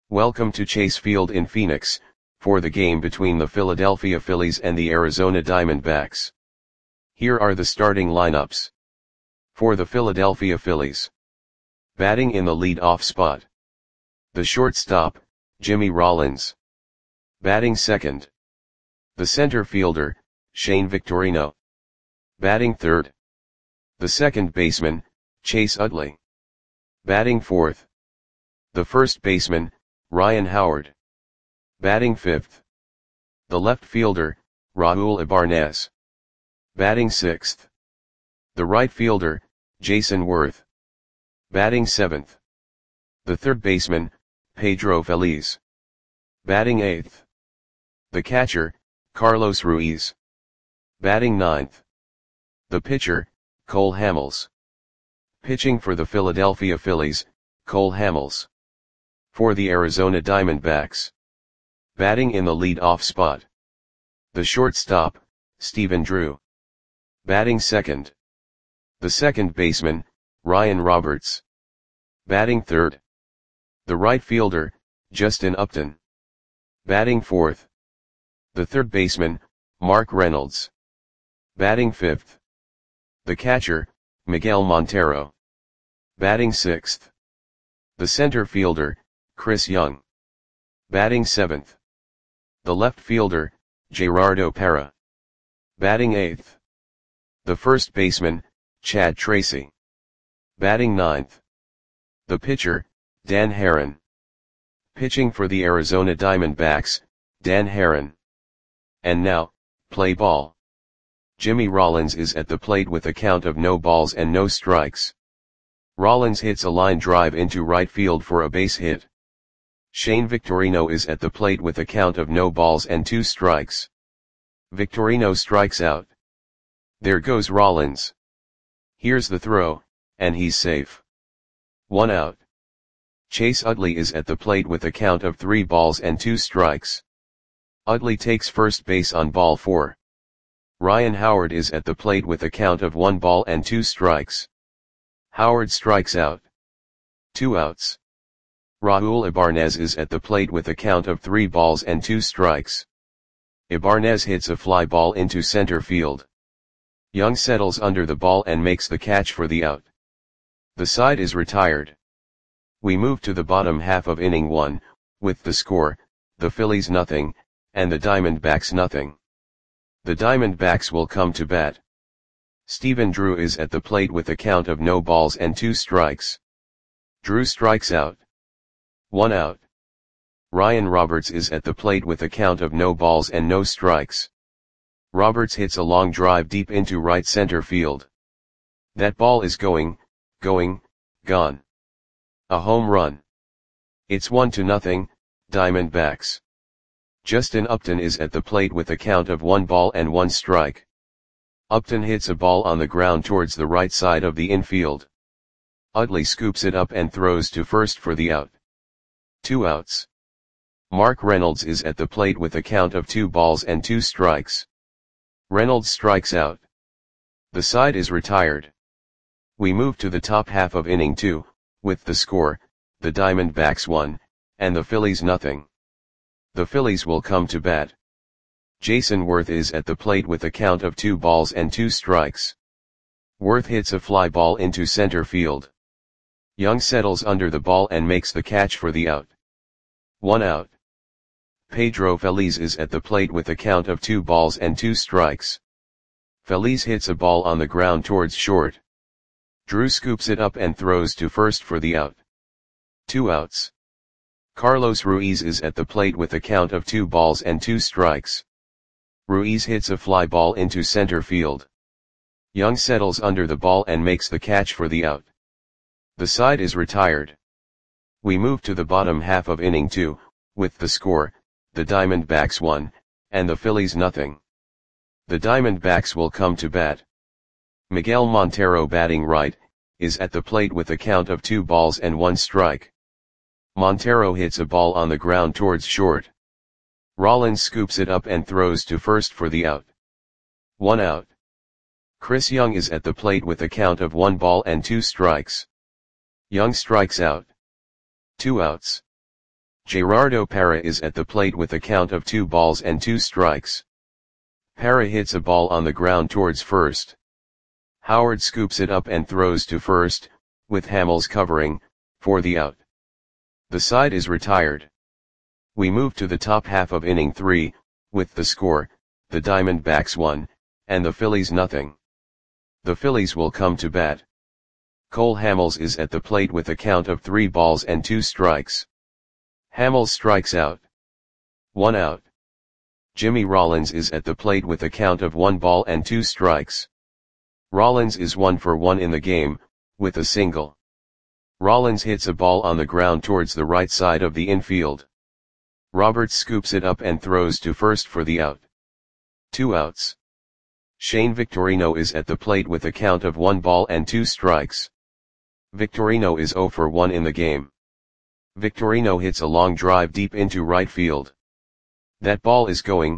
Welcome to Chase Field in Phoenix, for the game between the Philadelphia Phillies and the Arizona Diamondbacks. Here are the starting lineups. For the Philadelphia Phillies. Batting in the lead-off spot. The shortstop, Jimmy Rollins. Batting second. The center fielder, Shane Victorino. Batting third. The second baseman, Chase Utley. Batting fourth. The first baseman, Ryan Howard. Batting fifth. The left fielder, Raul Ibanez. Batting sixth. The right fielder, Jason Worth. Batting seventh. The third baseman, Pedro Feliz. Batting eighth. The catcher, Carlos Ruiz. Batting ninth. The pitcher, Cole Hamels. Pitching for the Philadelphia Phillies, Cole Hamels. For the Arizona Diamondbacks. Batting in the lead-off spot. The shortstop, Stephen Drew. Batting second. The second baseman, Ryan Roberts. Batting third. The right fielder, Justin Upton. Batting fourth. The third baseman, Mark Reynolds. Batting fifth. The catcher, Miguel Montero. Batting sixth. The center fielder, Chris Young. Batting seventh. The left fielder, Gerardo Parra. Batting eighth. The first baseman, Chad Tracy. Batting ninth. The pitcher, Dan Haren. Pitching for the Arizona Diamondbacks, Dan Haren. And now, play ball. Jimmy Rollins is at the plate with a count of no balls and no strikes. Rollins hits a line drive into right field for a base hit. Shane Victorino is at the plate with a count of no balls and 2 strikes. Victorino strikes out. There goes Rollins. Here's the throw, and he's safe. 1 out. Chase Utley is at the plate with a count of 3 balls and 2 strikes. Utley takes first base on ball 4. Ryan Howard is at the plate with a count of 1 ball and 2 strikes. Howard strikes out. 2 outs. Raul Ibanez is at the plate with a count of 3 balls and 2 strikes. Ibanez hits a fly ball into center field. Young settles under the ball and makes the catch for the out. The side is retired. We move to the bottom half of inning 1, with the score, the Phillies nothing, and the Diamondbacks nothing. The Diamondbacks will come to bat. Stephen Drew is at the plate with a count of no balls and 2 strikes. Drew strikes out. 1 out. Ryan Roberts is at the plate with a count of no balls and no strikes. Roberts hits a long drive deep into right center field. That ball is gone. A home run. It's 1-0, Diamondbacks. Justin Upton is at the plate with a count of 1 ball and 1 strike. Upton hits a ball on the ground towards the right side of the infield. Utley scoops it up and throws to first for the out. 2 outs. Mark Reynolds is at the plate with a count of 2 balls and 2 strikes. Reynolds strikes out. The side is retired. We move to the top half of inning 2, with the score, the Diamondbacks 1, and the Phillies nothing. The Phillies will come to bat. Jason Worth is at the plate with a count of 2 balls and 2 strikes. Worth hits a fly ball into center field. Young settles under the ball and makes the catch for the out. 1 out. Pedro Feliz is at the plate with a count of 2 balls and 2 strikes. Feliz hits a ball on the ground towards short. Drew scoops it up and throws to first for the out. 2 outs. Carlos Ruiz is at the plate with a count of 2 balls and 2 strikes. Ruiz hits a fly ball into center field. Young settles under the ball and makes the catch for the out. The side is retired. We move to the bottom half of inning 2, with the score, the Diamondbacks 1, and the Phillies nothing. The Diamondbacks will come to bat. Miguel Montero batting right, is at the plate with a count of 2 balls and 1 strike. Montero hits a ball on the ground towards short. Rollins scoops it up and throws to first for the out. 1 out. Chris Young is at the plate with a count of 1 ball and 2 strikes. Young strikes out. 2 outs. Gerardo Parra is at the plate with a count of 2 balls and 2 strikes. Parra hits a ball on the ground towards first. Howard scoops it up and throws to first, with Hamels covering, for the out. The side is retired. We move to the top half of inning 3, with the score, the Diamondbacks 1, and the Phillies nothing. The Phillies will come to bat. Cole Hamels is at the plate with a count of 3 balls and 2 strikes. Hamels strikes out. 1 out. Jimmy Rollins is at the plate with a count of 1 ball and 2 strikes. Rollins is 1 for 1 in the game, with a single. Rollins hits a ball on the ground towards the right side of the infield. Roberts scoops it up and throws to first for the out. 2 outs. Shane Victorino is at the plate with a count of 1 ball and 2 strikes. Victorino is 0 for 1 in the game. Victorino hits a long drive deep into right field. That ball is gone.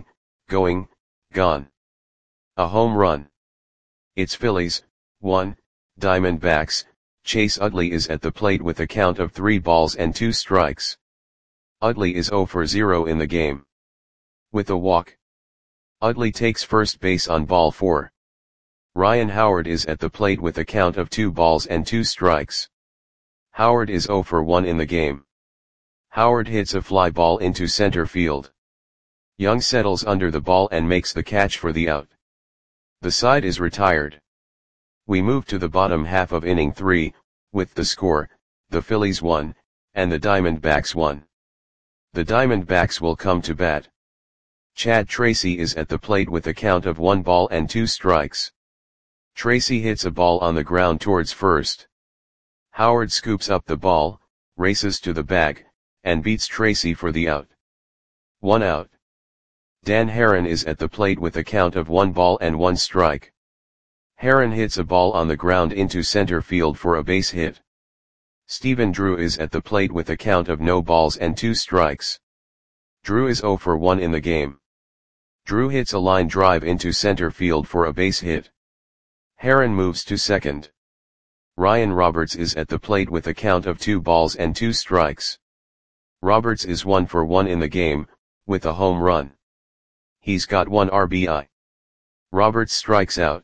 A home run. It's Phillies, 1, Diamondbacks. Chase Utley is at the plate with a count of 3 balls and 2 strikes. Utley is 0 for 0 in the game. With a walk. Utley takes first base on ball 4. Ryan Howard is at the plate with a count of 2 balls and 2 strikes. Howard is 0 for 1 in the game. Howard hits a fly ball into center field. Young settles under the ball and makes the catch for the out. The side is retired. We move to the bottom half of inning 3, with the score, the Phillies 1, and the Diamondbacks 1. The Diamondbacks will come to bat. Chad Tracy is at the plate with a count of 1 ball and 2 strikes. Tracy hits a ball on the ground towards first. Howard scoops up the ball, races to the bag, and beats Tracy for the out. 1 out. Dan Herron is at the plate with a count of 1 ball and 1 strike. Herron hits a ball on the ground into center field for a base hit. Stephen Drew is at the plate with a count of no balls and 2 strikes. Drew is 0 for 1 in the game. Drew hits a line drive into center field for a base hit. Herron moves to second. Ryan Roberts is at the plate with a count of 2 balls and 2 strikes. Roberts is 1 for 1 in the game, with a home run. He's got 1 RBI. Roberts strikes out.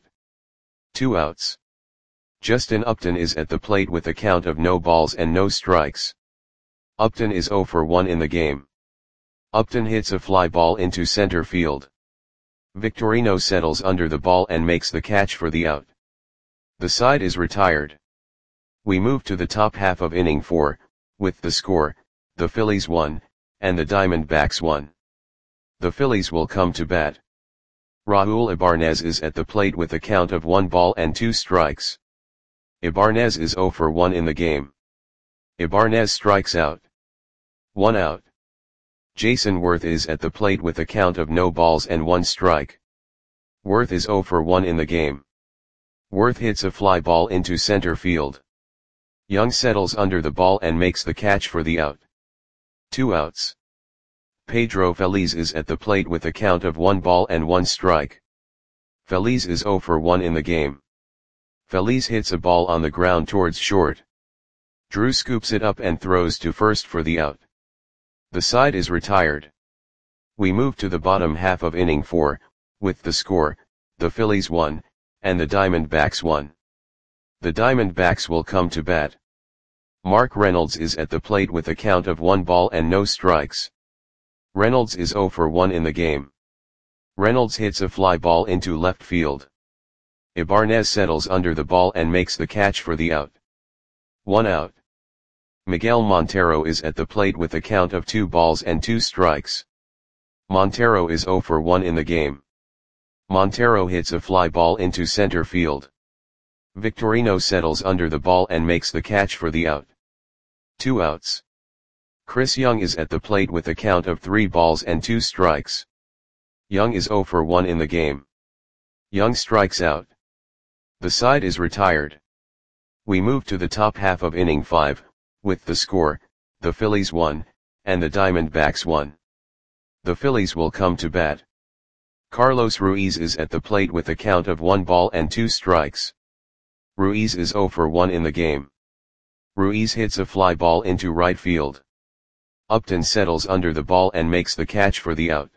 2 outs. Justin Upton is at the plate with a count of no balls and no strikes. Upton is 0 for 1 in the game. Upton hits a fly ball into center field. Victorino settles under the ball and makes the catch for the out. The side is retired. We move to the top half of inning 4, with the score, the Phillies 1, and the Diamondbacks 1. The Phillies will come to bat. Raul Ibanez is at the plate with a count of 1 ball and 2 strikes. Ibanez is 0 for 1 in the game. Ibanez strikes out. 1 out. Jason Worth is at the plate with a count of no balls and 1 strike. Worth is 0 for 1 in the game. Worth hits a fly ball into center field. Young settles under the ball and makes the catch for the out. 2 outs. Pedro Feliz is at the plate with a count of 1 ball and 1 strike. Feliz is 0 for 1 in the game. Feliz hits a ball on the ground towards short. Drew scoops it up and throws to first for the out. The side is retired. We move to the bottom half of inning 4, with the score, the Phillies 1, and the Diamondbacks 1. The Diamondbacks will come to bat. Mark Reynolds is at the plate with a count of 1 ball and no strikes. Reynolds is 0 for 1 in the game. Reynolds hits a fly ball into left field. Ibanez settles under the ball and makes the catch for the out. 1 out. Miguel Montero is at the plate with a count of 2 balls and 2 strikes. Montero is 0 for 1 in the game. Montero hits a fly ball into center field. Victorino settles under the ball and makes the catch for the out. 2 outs. Chris Young is at the plate with a count of 3 balls and 2 strikes. Young is 0 for 1 in the game. Young strikes out. The side is retired. We move to the top half of inning 5, with the score, the Phillies 1, and the Diamondbacks 1. The Phillies will come to bat. Carlos Ruiz is at the plate with a count of 1 ball and 2 strikes. Ruiz is 0 for 1 in the game. Ruiz hits a fly ball into right field. Upton settles under the ball and makes the catch for the out.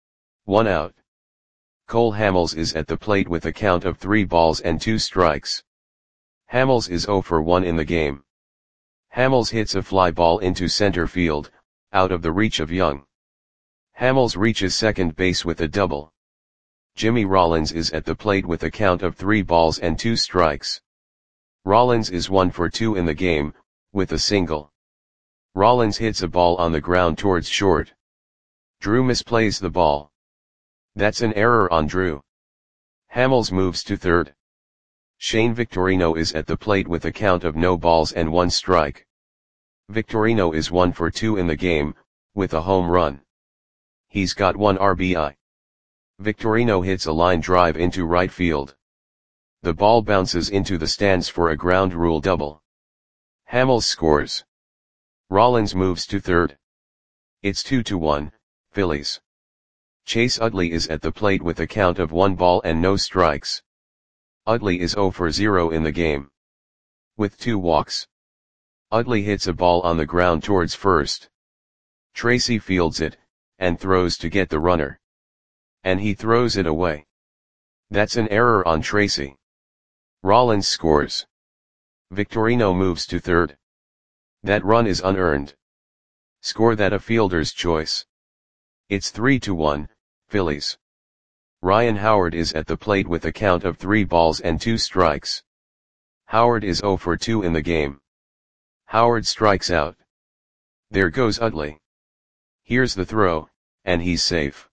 1 out. Cole Hamels is at the plate with a count of 3 balls and 2 strikes. Hamels is 0 for 1 in the game. Hamels hits a fly ball into center field, out of the reach of Young. Hamels reaches second base with a double. Jimmy Rollins is at the plate with a count of 3 balls and 2 strikes. Rollins is 1 for 2 in the game, with a single. Rollins hits a ball on the ground towards short. Drew misplays the ball. That's an error on Drew. Hamels moves to third. Shane Victorino is at the plate with a count of no balls and 1 strike. Victorino is 1 for 2 in the game, with a home run. He's got 1 RBI. Victorino hits a line drive into right field. The ball bounces into the stands for a ground rule double. Hamels scores. Rollins moves to third. It's 2-1, Phillies. Chase Utley is at the plate with a count of 1 ball and no strikes. Utley is 0 for 0 in the game. With 2 walks. Utley hits a ball on the ground towards first. Tracy fields it, and throws to get the runner. And he throws it away. That's an error on Tracy. Rollins scores. Victorino moves to third. That run is unearned. Score that a fielder's choice. It's 3-1, Phillies. Ryan Howard is at the plate with a count of 3 balls and 2 strikes. Howard is 0 for 2 in the game. Howard strikes out. There goes Utley. Here's the throw, and he's safe.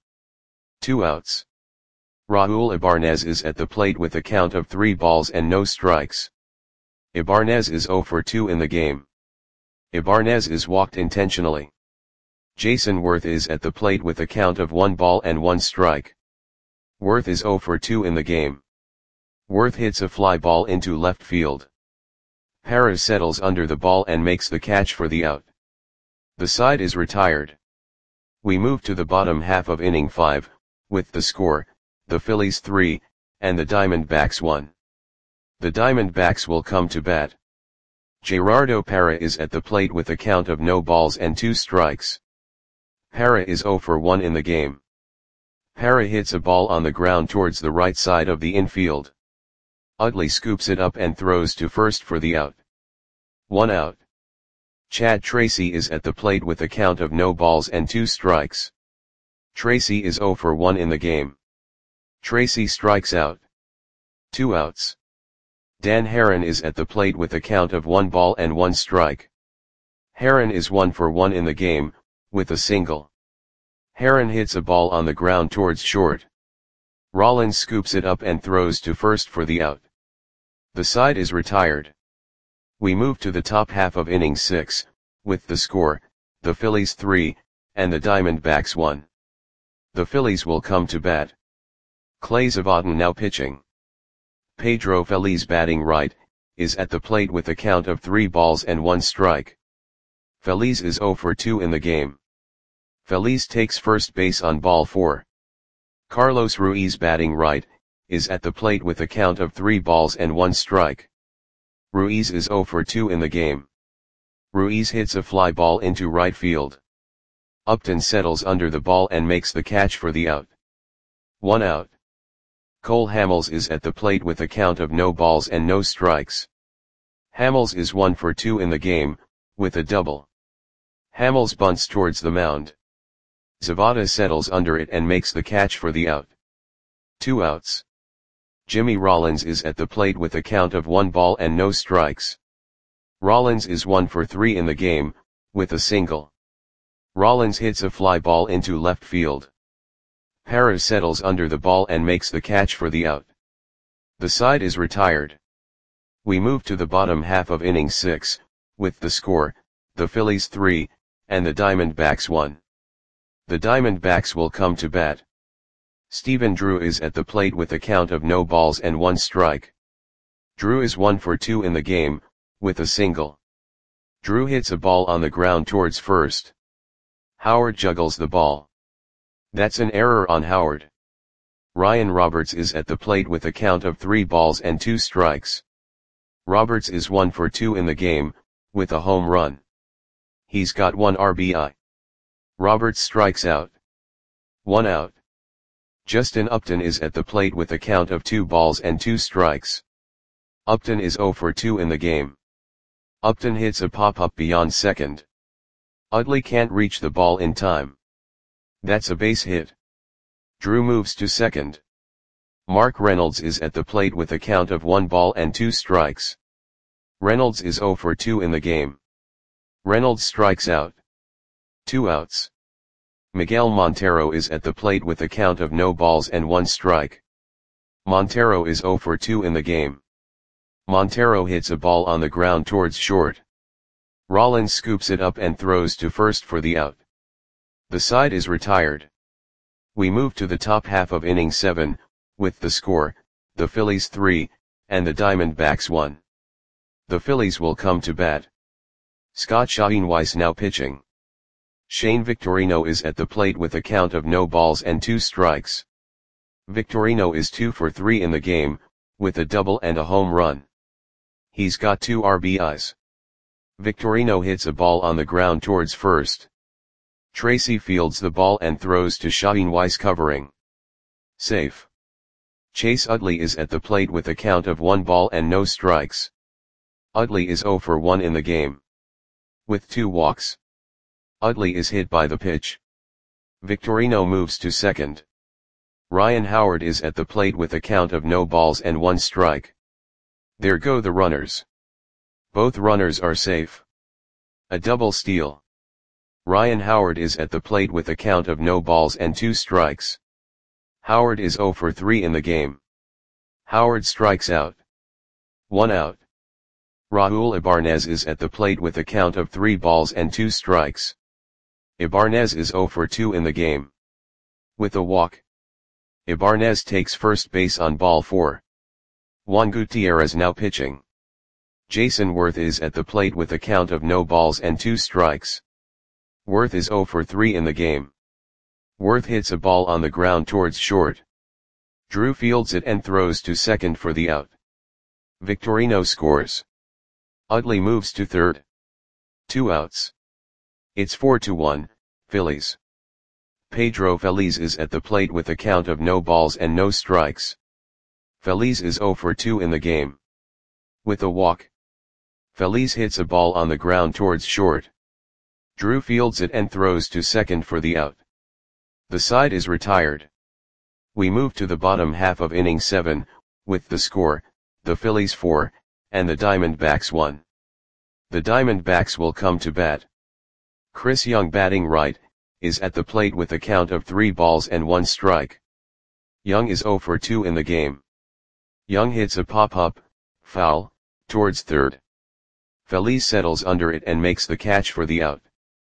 2 outs. Raul Ibanez is at the plate with a count of 3 balls and no strikes. Ibanez is 0 for 2 in the game. Ibanez is walked intentionally. Jason Worth is at the plate with a count of 1 ball and 1 strike. Worth is 0 for 2 in the game. Worth hits a fly ball into left field. Parra settles under the ball and makes the catch for the out. The side is retired. We move to the bottom half of inning 5, with the score, the Phillies 3, and the Diamondbacks 1. The Diamondbacks will come to bat. Gerardo Parra is at the plate with a count of no balls and 2 strikes. Parra is 0 for 1 in the game. Parra hits a ball on the ground towards the right side of the infield. Utley scoops it up and throws to first for the out. 1 out. Chad Tracy is at the plate with a count of no balls and 2 strikes. Tracy is 0 for 1 in the game. Tracy strikes out. 2 outs. Dan Herron is at the plate with a count of 1 ball and 1 strike. Herron is 1 for 1 in the game, with a single. Herron hits a ball on the ground towards short. Rollins scoops it up and throws to first for the out. The side is retired. We move to the top half of inning 6, with the score, the Phillies 3, and the Diamondbacks 1. The Phillies will come to bat. Clay Zavatin now pitching. Pedro Feliz batting right, is at the plate with a count of 3 balls and 1 strike. Feliz is 0 for 2 in the game. Feliz takes first base on ball 4. Carlos Ruiz batting right, is at the plate with a count of 3 balls and 1 strike. Ruiz is 0 for 2 in the game. Ruiz hits a fly ball into right field. Upton settles under the ball and makes the catch for the out. 1 out. Cole Hamels is at the plate with a count of no balls and no strikes. Hamels is 1 for 2 in the game, with a double. Hamels bunts towards the mound. Zavada settles under it and makes the catch for the out. 2 outs. Jimmy Rollins is at the plate with a count of 1 ball and no strikes. Rollins is 1 for 3 in the game, with a single. Rollins hits a fly ball into left field. Parra settles under the ball and makes the catch for the out. The side is retired. We move to the bottom half of inning 6, with the score, the Phillies 3, and the Diamondbacks 1. The Diamondbacks will come to bat. Stephen Drew is at the plate with a count of no balls and 1 strike. Drew is 1 for 2 in the game, with a single. Drew hits a ball on the ground towards first. Howard juggles the ball. That's an error on Howard. Ryan Roberts is at the plate with a count of 3 balls and 2 strikes. Roberts is 1 for 2 in the game, with a home run. He's got 1 RBI. Roberts strikes out. 1 out. Justin Upton is at the plate with a count of 2 balls and 2 strikes. Upton is 0 for 2 in the game. Upton hits a pop-up beyond second. Utley can't reach the ball in time. That's a base hit. Drew moves to second. Mark Reynolds is at the plate with a count of 1 ball and 2 strikes. Reynolds is 0 for 2 in the game. Reynolds strikes out. 2 outs. Miguel Montero is at the plate with a count of no balls and 1 strike. Montero is 0 for 2 in the game. Montero hits a ball on the ground towards short. Rollins scoops it up and throws to first for the out. The side is retired. We move to the top half of inning 7, with the score, the Phillies 3, and the Diamondbacks 1. The Phillies will come to bat. Scott Schoenweis now pitching. Shane Victorino is at the plate with a count of no balls and 2 strikes. Victorino is 2 for 3 in the game, with a double and a home run. He's got 2 RBIs. Victorino hits a ball on the ground towards first. Tracy fields the ball and throws to Schoenweis covering. Safe. Chase Utley is at the plate with a count of 1 ball and no strikes. Utley is 0 for 1 in the game. With 2 walks. Utley is hit by the pitch. Victorino moves to second. Ryan Howard is at the plate with a count of no balls and 1 strike. There go the runners. Both runners are safe. A double steal. Ryan Howard is at the plate with a count of no balls and 2 strikes. Howard is 0 for 3 in the game. Howard strikes out. 1 out. Raul Ibanez is at the plate with a count of 3 balls and 2 strikes. Ibanez is 0 for 2 in the game. With a walk. Ibanez takes first base on ball 4. Juan Gutierrez now pitching. Jason Worth is at the plate with a count of no balls and 2 strikes. Worth is 0 for 3 in the game. Worth hits a ball on the ground towards short. Drew fields it and throws to second for the out. Victorino scores. Utley moves to third. 2 outs. It's 4-1, Phillies. Pedro Feliz is at the plate with a count of no balls and no strikes. Feliz is 0 for 2 in the game. With a walk. Feliz hits a ball on the ground towards short. Drew fields it and throws to second for the out. The side is retired. We move to the bottom half of inning 7, with the score, the Phillies 4, and the Diamondbacks 1. The Diamondbacks will come to bat. Chris Young batting right, is at the plate with a count of 3 balls and 1 strike. Young is 0 for 2 in the game. Young hits a pop-up, foul, towards third. Feliz settles under it and makes the catch for the out.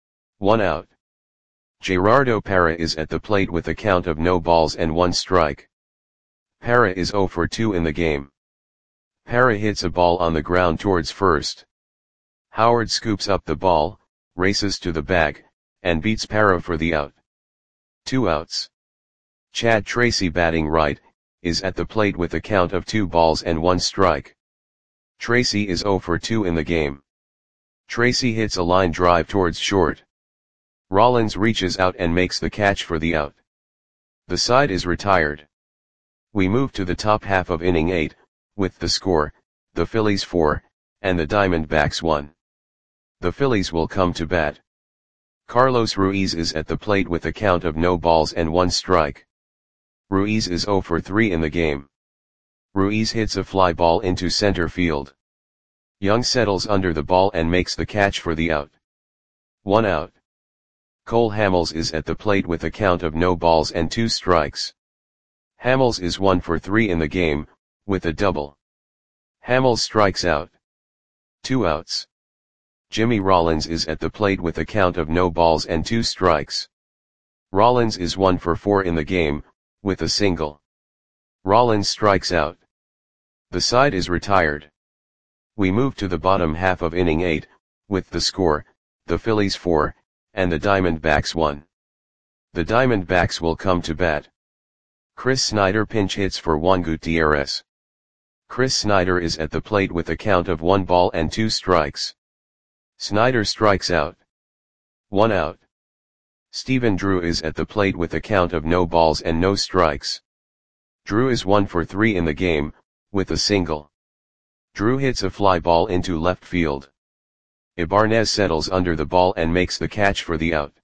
1 out. Gerardo Parra is at the plate with a count of no balls and 1 strike. Parra is 0 for 2 in the game. Parra hits a ball on the ground towards first. Howard scoops up the ball, races to the bag, and beats Parra for the out. 2 outs. Chad Tracy batting right, is at the plate with a count of 2 balls and 1 strike. Tracy is 0 for 2 in the game. Tracy hits a line drive towards short. Rollins reaches out and makes the catch for the out. The side is retired. We move to the top half of inning 8, with the score, the Phillies 4, and the Diamondbacks 1. The Phillies will come to bat. Carlos Ruiz is at the plate with a count of no balls and 1 strike. Ruiz is 0 for 3 in the game. Ruiz hits a fly ball into center field. Young settles under the ball and makes the catch for the out. 1 out. Cole Hamels is at the plate with a count of no balls and 2 strikes. Hamels is 1 for 3 in the game, with a double. Hamels strikes out. 2 outs. Jimmy Rollins is at the plate with a count of no balls and 2 strikes. Rollins is 1 for 4 in the game, with a single. Rollins strikes out. The side is retired. We move to the bottom half of inning 8, with the score, the Phillies 4, and the Diamondbacks 1. The Diamondbacks will come to bat. Chris Snyder pinch hits for Juan Gutierrez. Chris Snyder is at the plate with a count of 1 ball and 2 strikes. Snyder strikes out. 1 out. Stephen Drew is at the plate with a count of no balls and no strikes. Drew is 1 for 3 in the game, with a single. Drew hits a fly ball into left field. Ibanez settles under the ball and makes the catch for the out.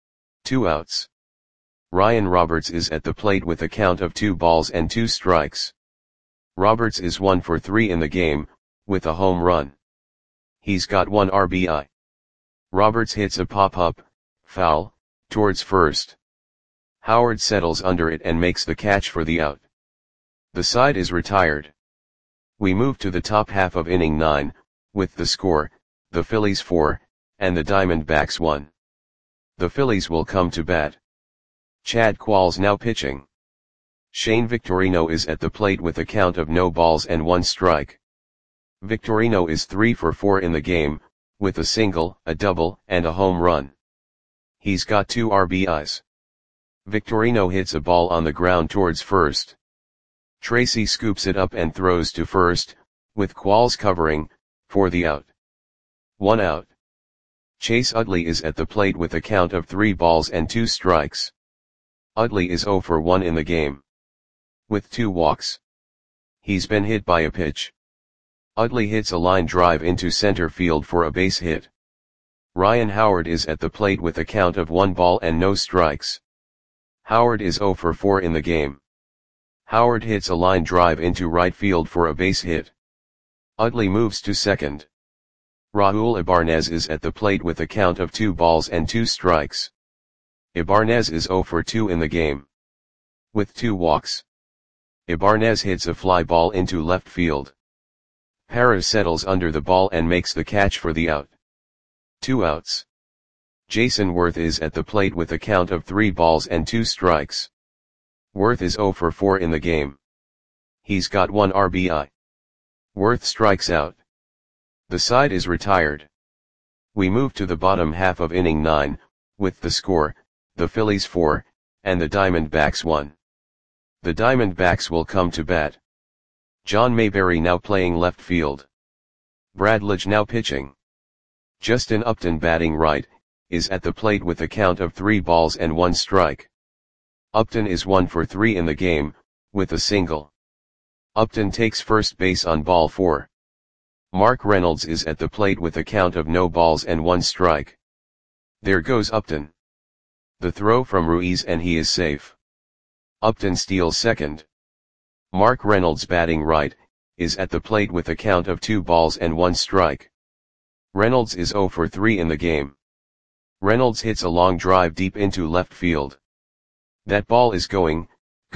2 outs. Ryan Roberts is at the plate with a count of 2 balls and 2 strikes. Roberts is 1 for 3 in the game, with a home run. He's got 1 RBI. Roberts hits a pop-up, foul, towards first. Howard settles under it and makes the catch for the out. The side is retired. We move to the top half of inning 9, with the score, the Phillies 4, and the Diamondbacks 1. The Phillies will come to bat. Chad Qualls now pitching. Shane Victorino is at the plate with a count of no balls and 1 strike. Victorino is 3 for 4 in the game, with a single, a double, and a home run. He's got 2 RBIs. Victorino hits a ball on the ground towards first. Tracy scoops it up and throws to first, with Qualls covering, for the out. 1 out. Chase Utley is at the plate with a count of 3 balls and 2 strikes. Utley is 0 for 1 in the game, with 2 walks. He's been hit by a pitch. Utley hits a line drive into center field for a base hit. Ryan Howard is at the plate with a count of 1 ball and no strikes. Howard is 0 for 4 in the game. Howard hits a line drive into right field for a base hit. Utley moves to second. Raul Ibanez is at the plate with a count of 2 balls and 2 strikes. Ibanez is 0 for 2 in the game, with 2 walks. Ibanez hits a fly ball into left field. Parra settles under the ball and makes the catch for the out. 2 outs. Jason Worth is at the plate with a count of 3 balls and 2 strikes. Worth is 0 for 4 in the game. He's got 1 RBI. Worth strikes out. The side is retired. We move to the bottom half of inning 9, with the score, the Phillies 4, and the Diamondbacks 1. The Diamondbacks will come to bat. John Mayberry now playing left field. Brad Lidge now pitching. Justin Upton batting right, is at the plate with a count of 3 balls and 1 strike. Upton is 1 for 3 in the game, with a single. Upton takes first base on ball 4. Mark Reynolds is at the plate with a count of no balls and 1 strike. There goes Upton. The throw from Ruiz and he is safe. Upton steals second. Mark Reynolds batting right, is at the plate with a count of 2 balls and 1 strike. Reynolds is 0 for 3 in the game. Reynolds hits a long drive deep into left field. That ball is gone.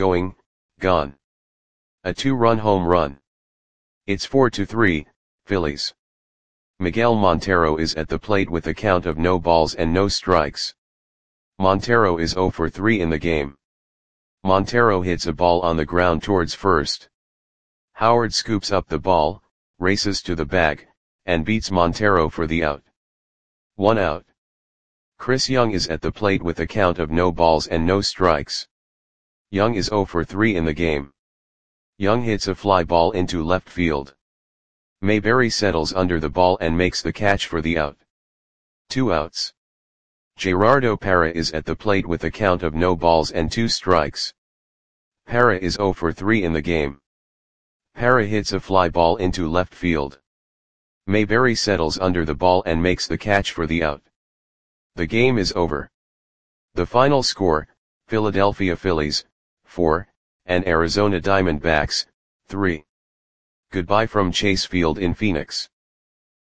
A 2-run home run. It's 4-3, Phillies. Miguel Montero is at the plate with a count of no balls and no strikes. Montero is 0 for 3 in the game. Montero hits a ball on the ground towards first. Howard scoops up the ball, races to the bag, and beats Montero for the out. 1 out. Chris Young is at the plate with a count of no balls and no strikes. Young is 0 for 3 in the game. Young hits a fly ball into left field. Mayberry settles under the ball and makes the catch for the out. 2 outs. Gerardo Parra is at the plate with a count of no balls and 2 strikes. Parra is 0 for 3 in the game. Parra hits a fly ball into left field. Mayberry settles under the ball and makes the catch for the out. The game is over. The final score, Philadelphia Phillies, 4, and Arizona Diamondbacks, 3. Goodbye from Chase Field in Phoenix.